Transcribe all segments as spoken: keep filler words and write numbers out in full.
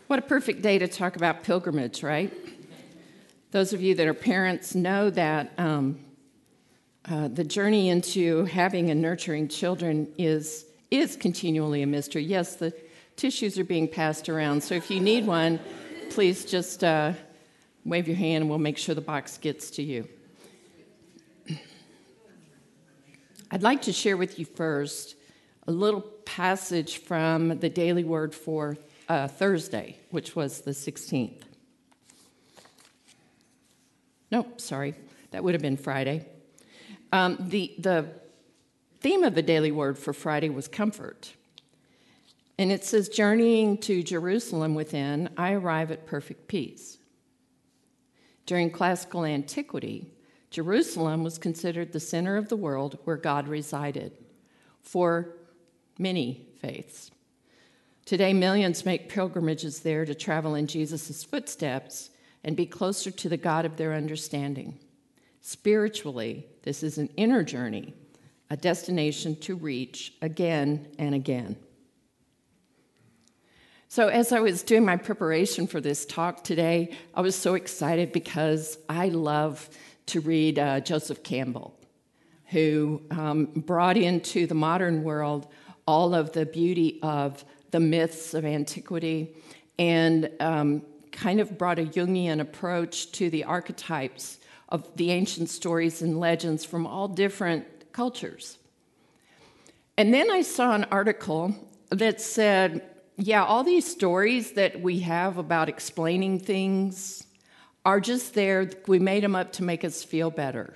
What a perfect day to talk about pilgrimage, right? Those of you that are parents know that um, uh, the journey into having and nurturing children is is continually a mystery. Yes, the tissues are being passed around, so if you need one, please just uh, wave your hand and we'll make sure the box gets to you. I'd like to share with you first a little passage from the Daily Word for uh, Thursday, which was the sixteenth. Nope, sorry, that would have been Friday. Um, the, the theme of the Daily Word for Friday was comfort. And it says, journeying to Jerusalem within, I arrive at perfect peace. During classical antiquity, Jerusalem was considered the center of the world where God resided for many faiths. Today, millions make pilgrimages there to travel in Jesus' footsteps and be closer to the God of their understanding. Spiritually, this is an inner journey, a destination to reach again and again. So as I was doing my preparation for this talk today, I was so excited because I love to read uh, Joseph Campbell, who um, brought into the modern world all of the beauty of the myths of antiquity and um, kind of brought a Jungian approach to the archetypes of the ancient stories and legends from all different cultures. And then I saw an article that said, yeah, all these stories that we have about explaining things are just there. We made them up to make us feel better.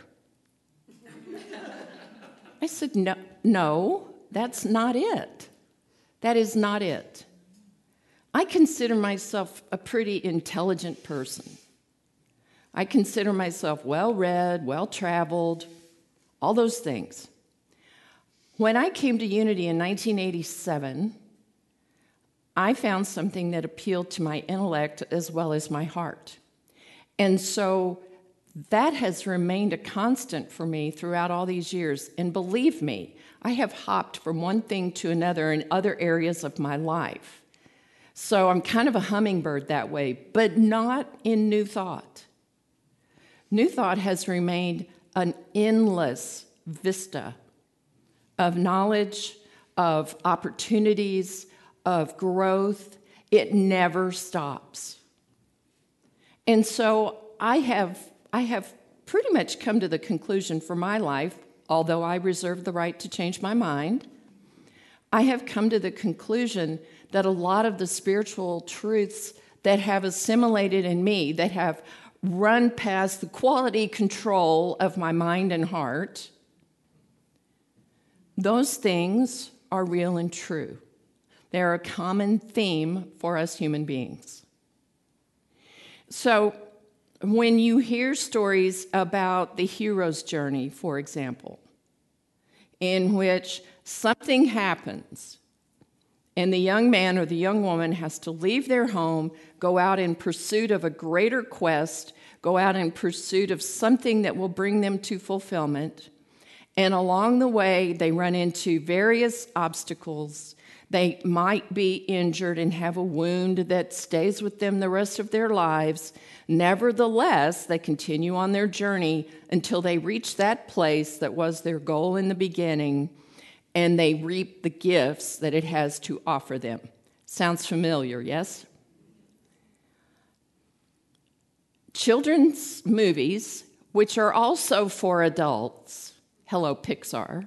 I said, no, no, that's not it. That is not it. I consider myself a pretty intelligent person. I consider myself well-read, well-traveled, all those things. When I came to Unity in nineteen eighty-seven, I found something that appealed to my intellect as well as my heart. And so that has remained a constant for me throughout all these years. And believe me, I have hopped from one thing to another in other areas of my life. So I'm kind of a hummingbird that way, but not in New Thought. New Thought has remained an endless vista of knowledge, of opportunities, of growth. It never stops. And so I have, I have pretty much come to the conclusion for my life, although I reserve the right to change my mind, I have come to the conclusion that a lot of the spiritual truths that have assimilated in me, that have run past the quality control of my mind and heart, those things are real and true. They're a common theme for us human beings. So when you hear stories about the hero's journey, for example, in which something happens and the young man or the young woman has to leave their home, go out in pursuit of a greater quest, go out in pursuit of something that will bring them to fulfillment, and along the way they run into various obstacles. They might be injured and have a wound that stays with them the rest of their lives. Nevertheless, they continue on their journey until they reach that place that was their goal in the beginning, and they reap the gifts that it has to offer them. Sounds familiar, yes? Children's movies, which are also for adults, hello, Pixar,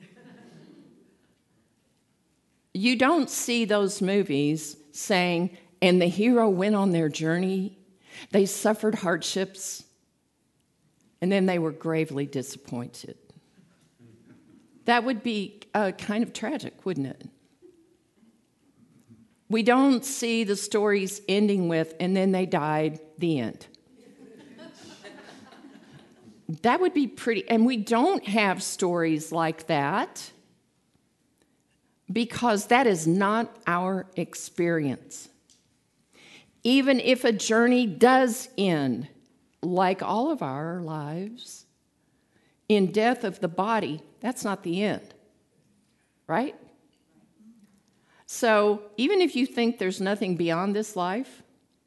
you don't see those movies saying, and the hero went on their journey, they suffered hardships, and then they were gravely disappointed. That would be uh, kind of tragic, wouldn't it? We don't see the stories ending with, and then they died, the end. That would be pretty, and we don't have stories like that because that is not our experience. Even if a journey does end, like all of our lives, in death of the body, that's not the end, right? So even if you think there's nothing beyond this life,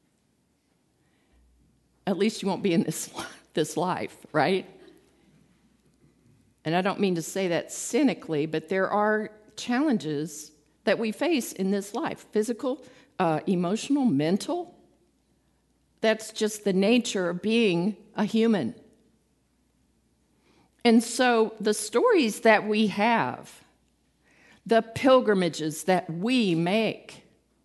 at least you won't be in this, this life, right? And I don't mean to say that cynically, but there are challenges that we face in this life, physical, uh, emotional, mental. That's just the nature of being a human. And so the stories that we have, the pilgrimages that we make,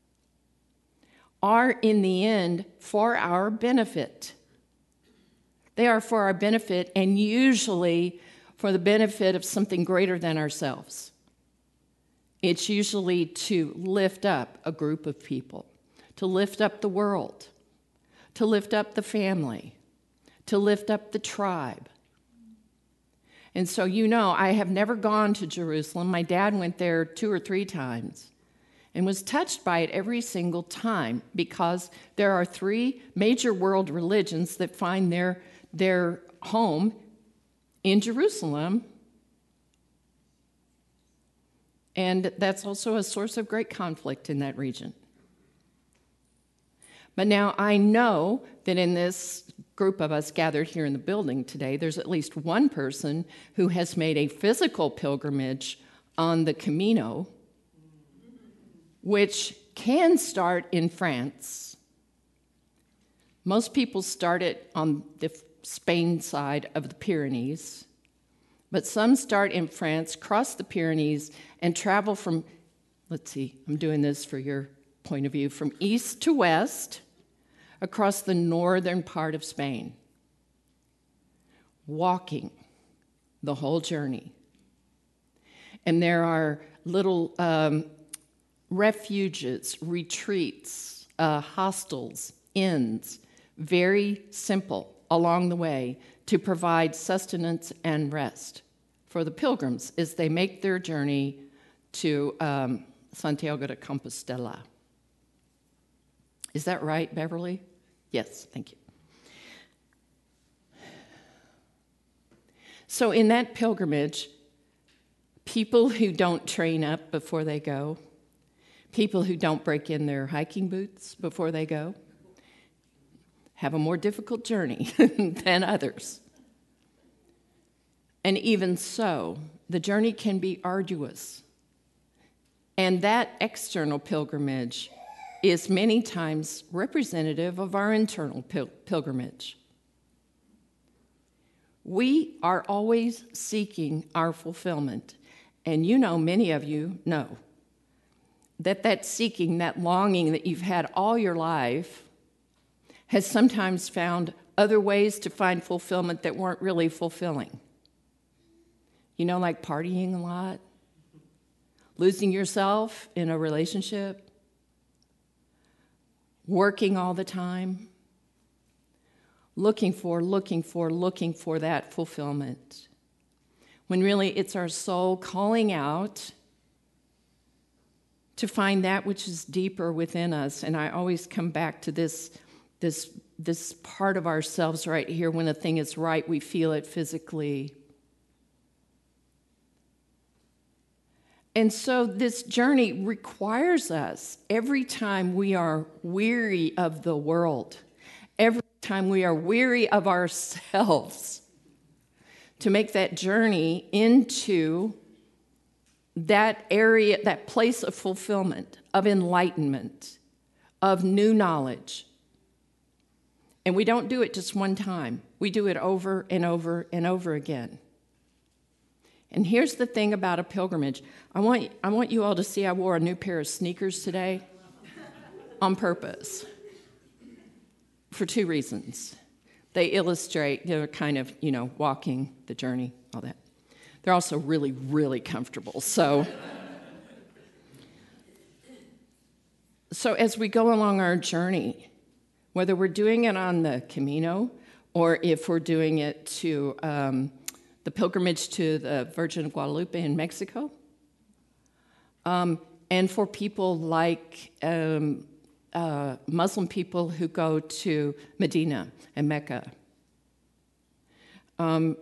are in the end for our benefit. They are for our benefit, and usually for the benefit of something greater than ourselves. It's usually to lift up a group of people, to lift up the world, to lift up the family, to lift up the tribe. And so, you know, I have never gone to Jerusalem. My dad went there two or three times and was touched by it every single time, because there are three major world religions that find their, their home in Jerusalem. And that's also a source of great conflict in that region. But now I know that in this group of us gathered here in the building today, there's at least one person who has made a physical pilgrimage on the Camino, which can start in France. Most people start it on the Spain side of the Pyrenees, but some start in France, cross the Pyrenees, and travel from, let's see, I'm doing this for your point of view, from east to west across the northern part of Spain, walking the whole journey. And there are little um, refuges, retreats, uh, hostels, inns, very simple along the way to provide sustenance and rest for the pilgrims as they make their journey to um, Santiago de Compostela. Is that right, Beverly? Yes, thank you. So in that pilgrimage, people who don't train up before they go, people who don't break in their hiking boots before they go, have a more difficult journey than others. And even so, the journey can be arduous. And that external pilgrimage is many times representative of our internal pil- pilgrimage. We are always seeking our fulfillment. And you know, many of you know, that that seeking, that longing that you've had all your life has sometimes found other ways to find fulfillment that weren't really fulfilling. You know, like partying a lot, losing yourself in a relationship, working all the time, looking for, looking for, looking for that fulfillment. When really it's our soul calling out to find that which is deeper within us. And I always come back to this, this, this part of ourselves right here. When a thing is right, we feel it physically. And so this journey requires us, every time we are weary of the world, every time we are weary of ourselves, to make that journey into that area, that place of fulfillment, of enlightenment, of new knowledge. And we don't do it just one time. We do it over and over and over again. And here's the thing about a pilgrimage. I want, I want you all to see I wore a new pair of sneakers today on purpose for two reasons. They illustrate, they're kind of, you know, walking the journey, all that. They're also really, really comfortable. So, so as we go along our journey, whether we're doing it on the Camino or if we're doing it to um, the pilgrimage to the Virgin of Guadalupe in Mexico, um, and for people like um, uh, Muslim people who go to Medina and Mecca, um,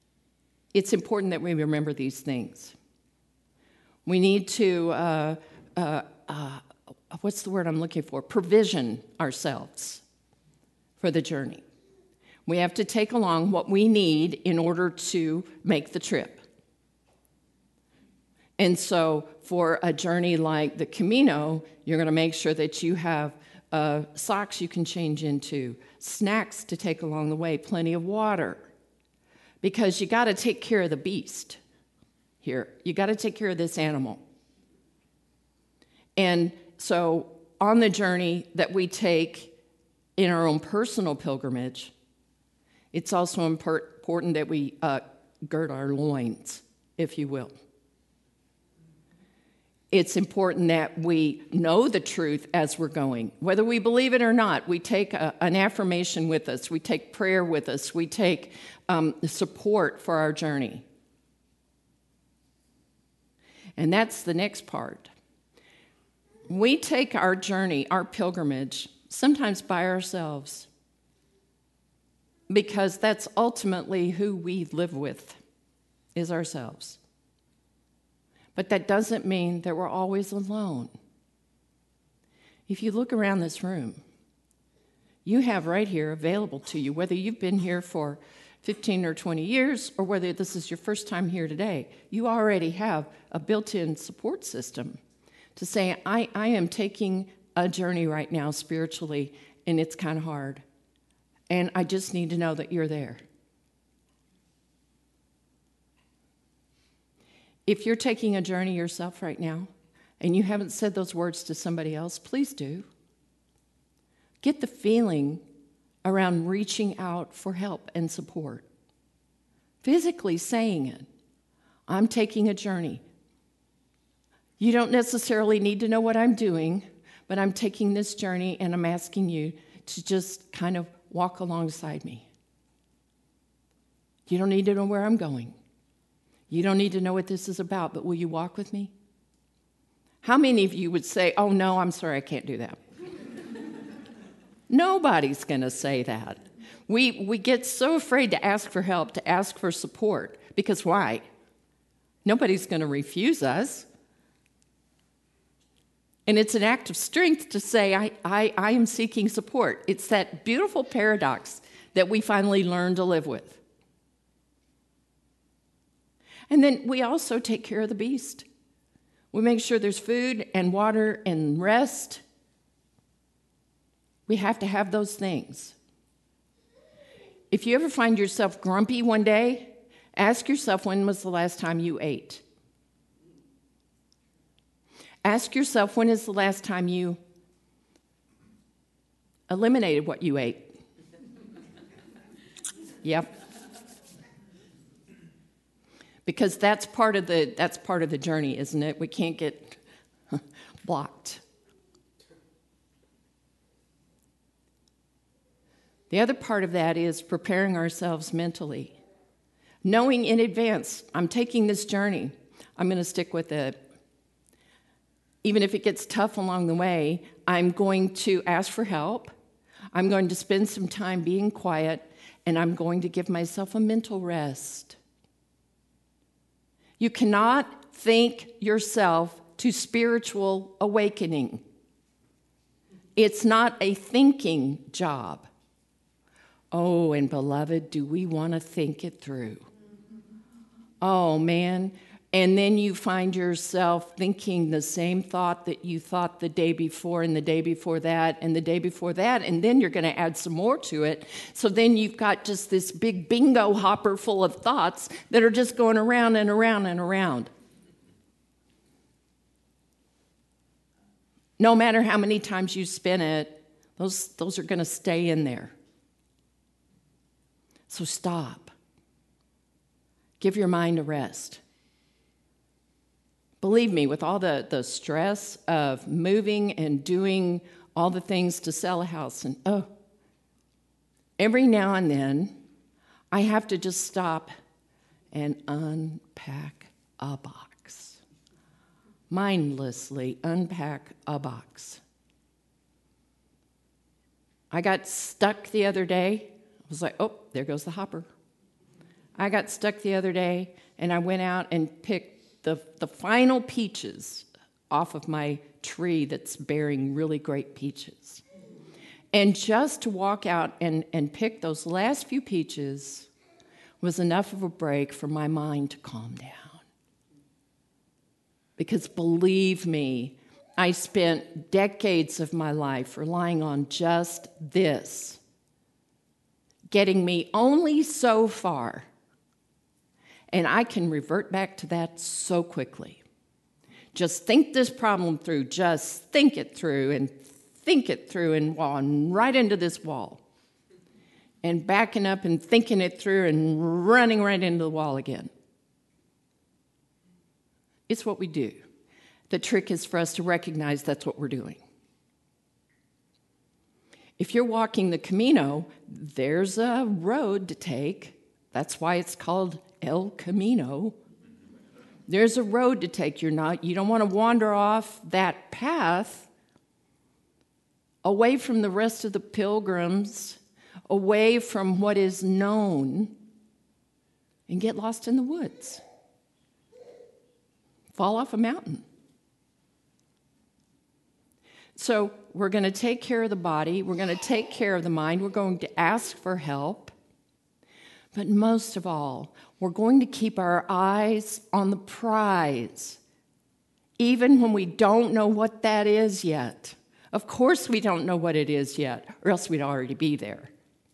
it's important that we remember these things. We need to uh, uh, uh, what's the word I'm looking for? Provision ourselves for the journey. We have to take along what we need in order to make the trip. And so for a journey like the Camino, you're going to make sure that you have uh, socks you can change into, snacks to take along the way, plenty of water, because you got to take care of the beast here. You got to take care of this animal. And so on the journey that we take in our own personal pilgrimage, it's also important that we uh, gird our loins, if you will. It's important that we know the truth as we're going. Whether we believe it or not, we take a, an affirmation with us. We take prayer with us. We take um, support for our journey. And that's the next part. We take our journey, our pilgrimage, sometimes by ourselves, because that's ultimately who we live with, is ourselves. But that doesn't mean that we're always alone. If you look around this room, you have right here available to you, whether you've been here for fifteen or twenty years or whether this is your first time here today, you already have a built-in support system to say, I, I am taking a journey right now spiritually, and it's kind of hard. And I just need to know that you're there. If you're taking a journey yourself right now and you haven't said those words to somebody else, please do. Get the feeling around reaching out for help and support. Physically saying it. I'm taking a journey. You don't necessarily need to know what I'm doing, but I'm taking this journey and I'm asking you to just kind of walk alongside me. You don't need to know where I'm going. You don't need to know what this is about, but will you walk with me? How many of you would say, oh, no, I'm sorry, I can't do that? Nobody's going to say that. We, we get so afraid to ask for help, to ask for support, because why? Nobody's going to refuse us. And it's an act of strength to say, I, I, I am seeking support. It's that beautiful paradox that we finally learn to live with. And then we also take care of the beast. We make sure there's food and water and rest. We have to have those things. If you ever find yourself grumpy one day, ask yourself, when was the last time you ate? Ask yourself, when is the last time you eliminated what you ate? Yep. Because that's part of the that's part of the journey, isn't it? We can't get blocked. The other part of that is preparing ourselves mentally. Knowing in advance, I'm taking this journey. I'm going to stick with it. Even if it gets tough along the way, I'm going to ask for help. I'm going to spend some time being quiet, and I'm going to give myself a mental rest. You cannot think yourself to spiritual awakening. It's not a thinking job. Oh, and beloved, do we want to think it through? Oh, man. And then you find yourself thinking the same thought that you thought the day before and the day before that and the day before that, and then you're going to add some more to it. So then you've got just this big bingo hopper full of thoughts that are just going around and around and around. No matter how many times you spin it, those, those are going to stay in there. So stop. Give your mind a rest. Believe me, with all the, the stress of moving and doing all the things to sell a house, and oh, every now and then, I have to just stop and unpack a box. Mindlessly unpack a box. I got stuck the other day. I was like, oh, there goes the hopper. I got stuck the other day, and I went out and picked The, the final peaches off of my tree that's bearing really great peaches. And just to walk out and, and pick those last few peaches was enough of a break for my mind to calm down. Because believe me, I spent decades of my life relying on just this, getting me only so far. And I can revert back to that so quickly. Just think this problem through, just think it through, and think it through, and run right into this wall. And backing up and thinking it through and running right into the wall again. It's what we do. The trick is for us to recognize that's what we're doing. If you're walking the Camino, there's a road to take. That's why it's called El Camino. There's a road to take. You're not, you don't want to wander off that path away from the rest of the pilgrims, away from what is known, and get lost in the woods. Fall off a mountain. So we're going to take care of the body. We're going to take care of the mind. We're going to ask for help. But most of all, we're going to keep our eyes on the prize, even when we don't know what that is yet. Of course we don't know what it is yet, or else we'd already be there.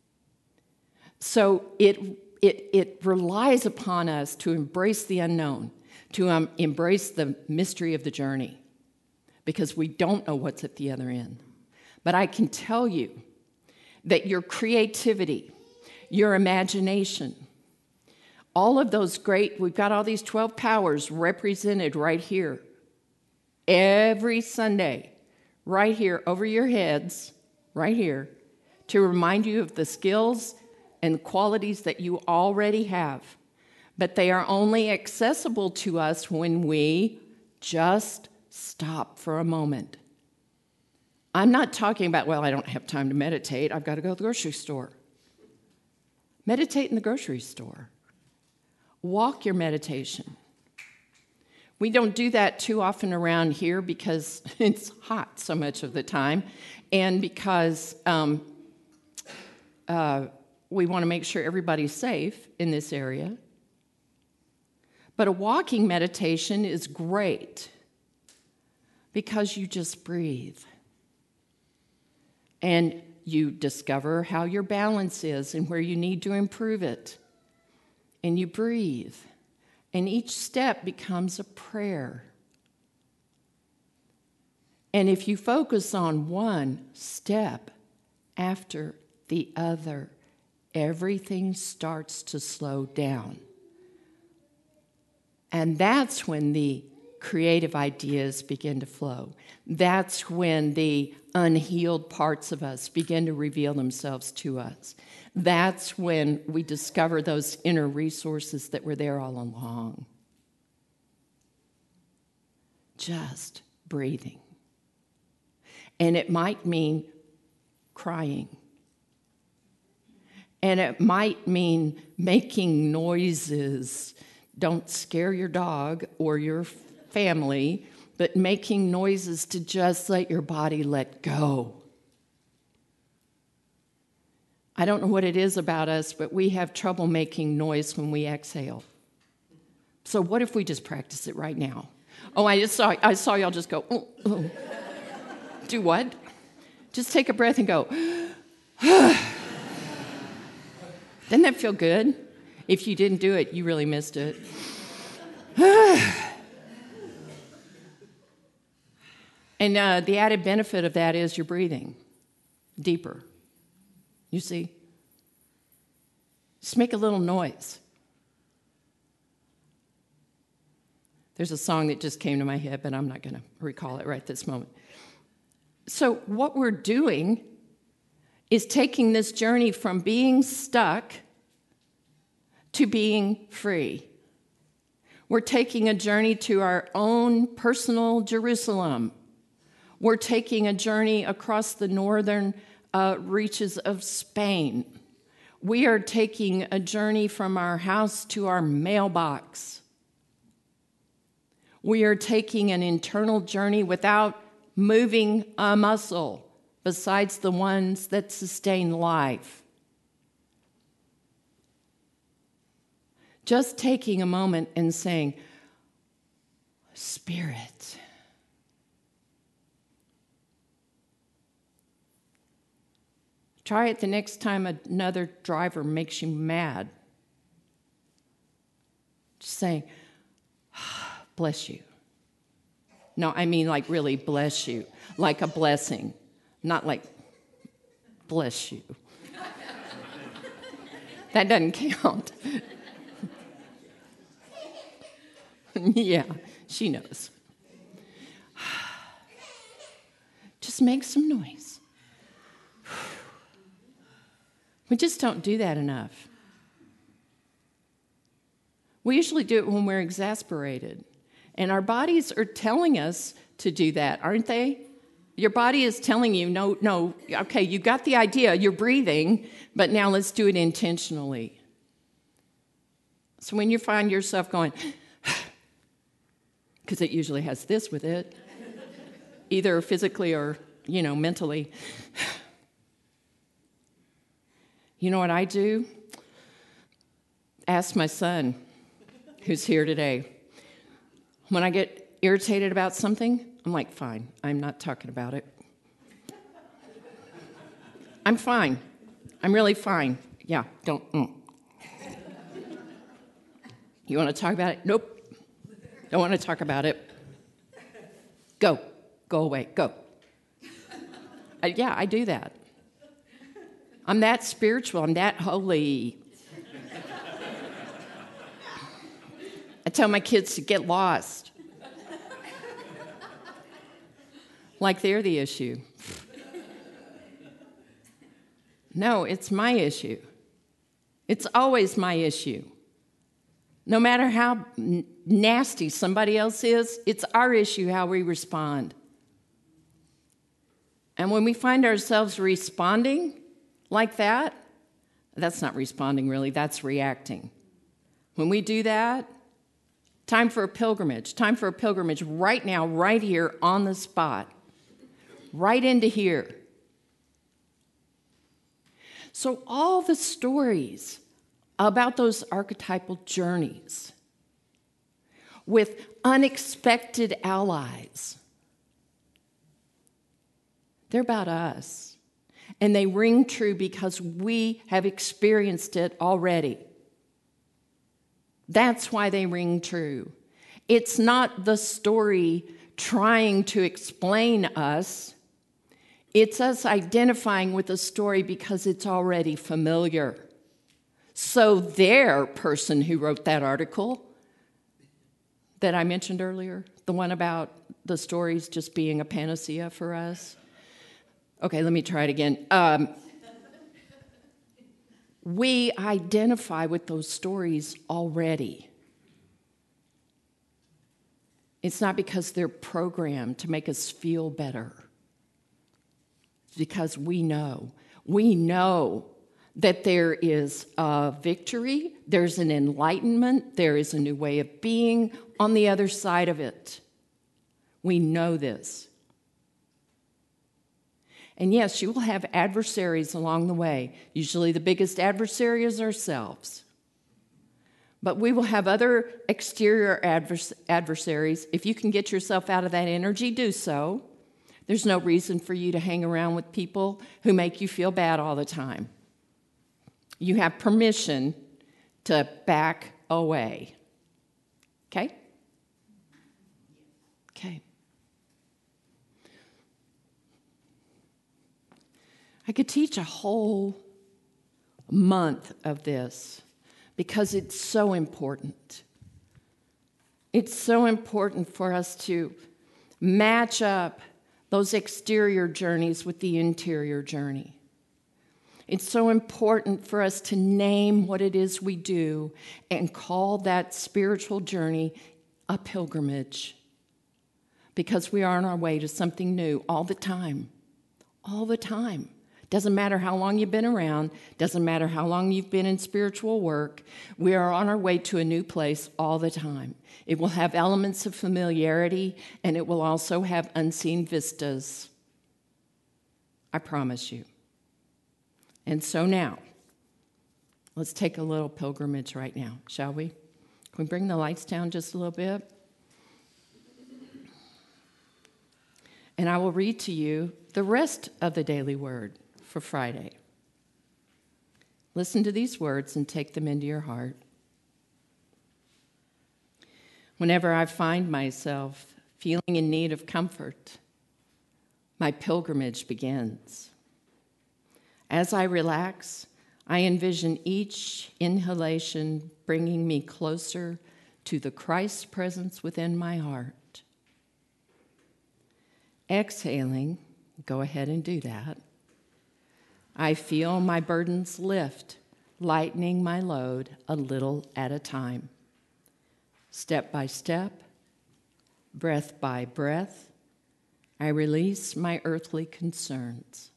So it, it, it relies upon us to embrace the unknown, to um, embrace the mystery of the journey, because we don't know what's at the other end. But I can tell you that your creativity, your imagination, all of those great, we've got all these twelve powers represented right here. Every Sunday, right here, over your heads, right here, to remind you of the skills and qualities that you already have. But they are only accessible to us when we just stop for a moment. I'm not talking about, well, I don't have time to meditate. I've got to go to the grocery store. Meditate in the grocery store. Walk your meditation. We don't do that too often around here because it's hot so much of the time, and because um, uh, we want to make sure everybody's safe in this area. But a walking meditation is great because you just breathe. And you discover how your balance is and where you need to improve it. And you breathe. And each step becomes a prayer. And if you focus on one step after the other, everything starts to slow down. And that's when the creative ideas begin to flow. That's when the unhealed parts of us begin to reveal themselves to us. That's when we discover those inner resources that were there all along. Just breathing. And it might mean crying. And it might mean making noises. Don't scare your dog or your family, but making noises to just let your body let go. I don't know what it is about us, but we have trouble making noise when we exhale. So what if we just practice it right now? Oh, I just saw I saw y'all just go, oh, oh. Do what? Just take a breath and go, doesn't that feel good? If you didn't do it, you really missed it. And uh, the added benefit of that is you're breathing deeper. You see? Just make a little noise. There's a song that just came to my head, but I'm not going to recall it right this moment. So what we're doing is taking this journey from being stuck to being free. We're taking a journey to our own personal Jerusalem. We're taking a journey across the northern uh, reaches of Spain. We are taking a journey from our house to our mailbox. We are taking an internal journey without moving a muscle besides the ones that sustain life. Just taking a moment and saying, Spirit. Try it the next time another driver makes you mad. Just saying, bless you. No, I mean like really bless you, like a blessing, not like bless you. That doesn't count. Yeah, she knows. Just make some noise. We just don't do that enough. We usually do it when we're exasperated. And our bodies are telling us to do that, aren't they? Your body is telling you, no, no, okay, you got the idea, you're breathing, but now let's do it intentionally. So when you find yourself going, because it usually has this with it, either physically or, you know, mentally. You know what I do? Ask my son, who's here today. When I get irritated about something, I'm like, fine, I'm not talking about it. I'm fine. I'm really fine. Yeah, don't. Mm. You want to talk about it? Nope. Don't want to talk about it. Go. Go away. Go. Uh, yeah, I do that. I'm that spiritual. I'm that holy. I tell my kids to get lost. Like they're the issue. No, it's my issue. It's always my issue. No matter how n- nasty somebody else is, it's our issue how we respond. And when we find ourselves responding like that, that's not responding really, that's reacting. When we do that, time for a pilgrimage. Time for a pilgrimage right now, right here on the spot. Right into here. So all the stories about those archetypal journeys with unexpected allies, they're about us. And they ring true because we have experienced it already. That's why they ring true. It's not the story trying to explain us. It's us identifying with the story because it's already familiar. So their person who wrote that article that I mentioned earlier, the one about the stories just being a panacea for us. Okay, let me try it again. Um, we identify with those stories already. It's not because they're programmed to make us feel better. It's because we know. We know that there is a victory, there's an enlightenment, there is a new way of being on the other side of it. We know this. And yes, you will have adversaries along the way. Usually the biggest adversary is ourselves. But we will have other exterior advers- adversaries. If you can get yourself out of that energy, do so. There's no reason for you to hang around with people who make you feel bad all the time. You have permission to back away. Okay? Okay. I could teach a whole month of this because it's so important. It's so important for us to match up those exterior journeys with the interior journey. It's so important for us to name what it is we do and call that spiritual journey a pilgrimage, because we are on our way to something new all the time, all the time. Doesn't matter how long you've been around, doesn't matter how long you've been in spiritual work, we are on our way to a new place all the time. It will have elements of familiarity, and it will also have unseen vistas. I promise you. And so now, let's take a little pilgrimage right now, shall we? Can we bring the lights down just a little bit? And I will read to you the rest of the daily word for Friday. Listen to these words and take them into your heart. Whenever I find myself feeling in need of comfort, my pilgrimage begins. As I relax, I envision each inhalation bringing me closer to the Christ presence within my heart. Exhaling, go ahead and do that. I feel my burdens lift, lightening my load a little at a time. Step by step, breath by breath, I release my earthly concerns.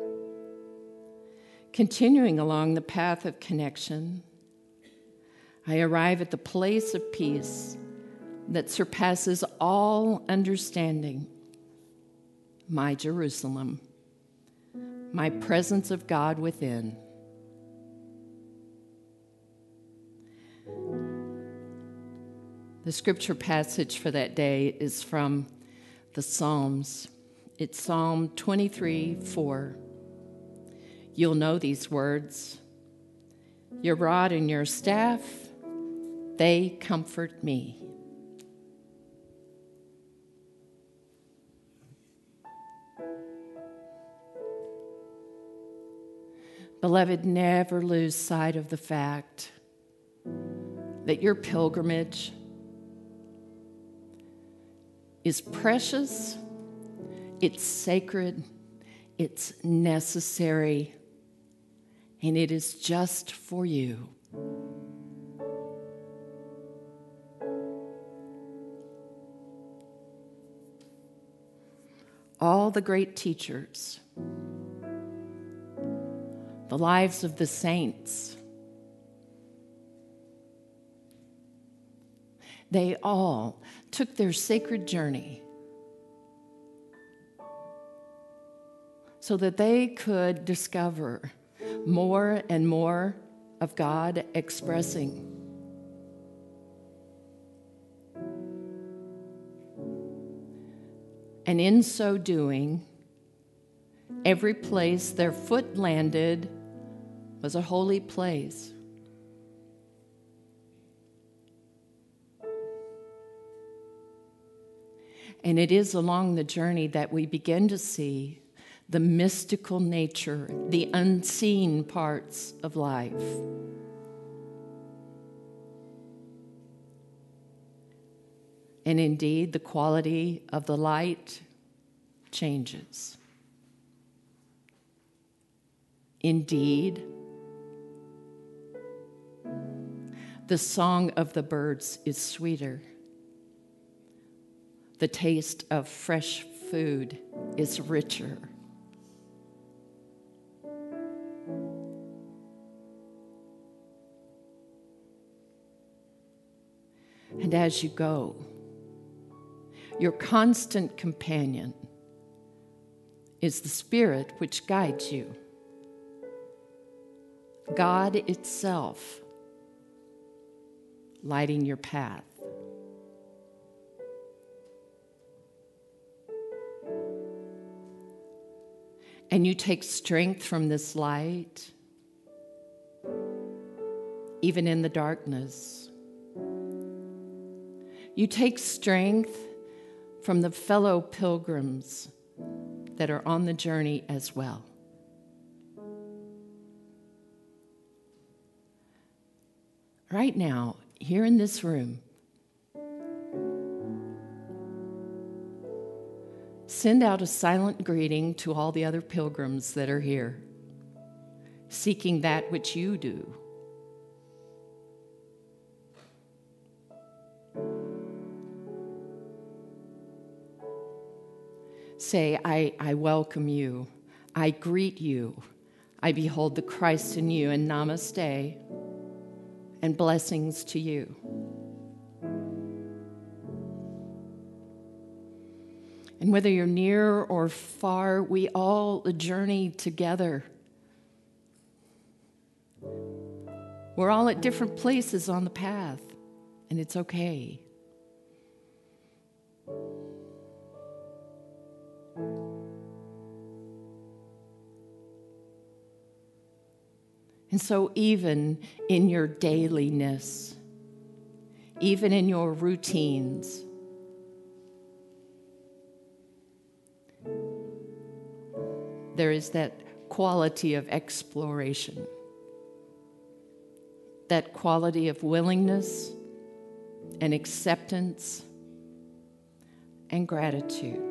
Continuing along the path of connection, I arrive at the place of peace that surpasses all understanding, my Jerusalem, my presence of God within. The scripture passage for that day is from the Psalms. It's Psalm twenty-three, four. You'll know these words. Your rod and your staff, they comfort me. Beloved, never lose sight of the fact that your pilgrimage is precious, it's sacred, it's necessary, and it is just for you. All the great teachers, the lives of the saints, they all took their sacred journey so that they could discover more and more of God expressing. And in so doing, every place their foot landed was a holy place. And it is along the journey that we begin to see the mystical nature, the unseen parts of life. And indeed, the quality of the light changes. Indeed, the song of the birds is sweeter. The taste of fresh food is richer. And as you go, your constant companion is the Spirit which guides you. God itself lighting your path. And you take strength from this light, even in the darkness. You take strength from the fellow pilgrims that are on the journey as well. Right now, here in this room, send out a silent greeting to all the other pilgrims that are here, seeking that which you do. Say, I, I welcome you. I greet you. I behold the Christ in you, and namaste, and blessings to you. And whether you're near or far, we all journey together. We're all at different places on the path, and it's okay. And so even in your dailiness, even in your routines, there is that quality of exploration, that quality of willingness and acceptance and gratitude.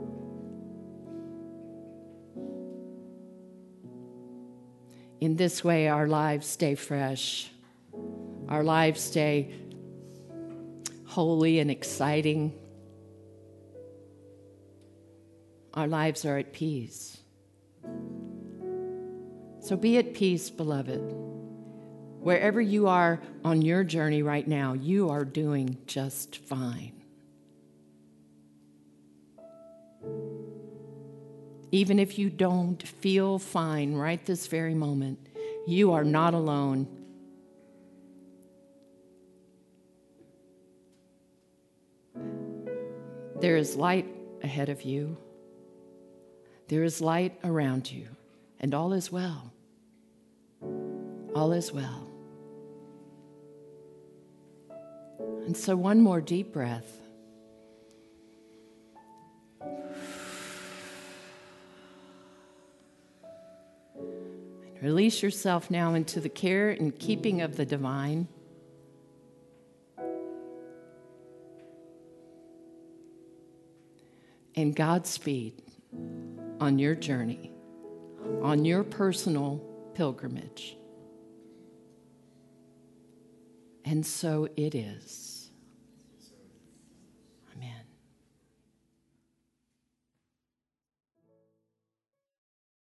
In this way, our lives stay fresh. Our lives stay holy and exciting. Our lives are at peace. So be at peace, beloved. Wherever you are on your journey right now, you are doing just fine. Even if you don't feel fine right this very moment, you are not alone. There is light ahead of you. There is light around you, and all is well. All is well. And so one more deep breath. Release yourself now into the care and keeping of the divine. And Godspeed on your journey, on your personal pilgrimage. And so it is.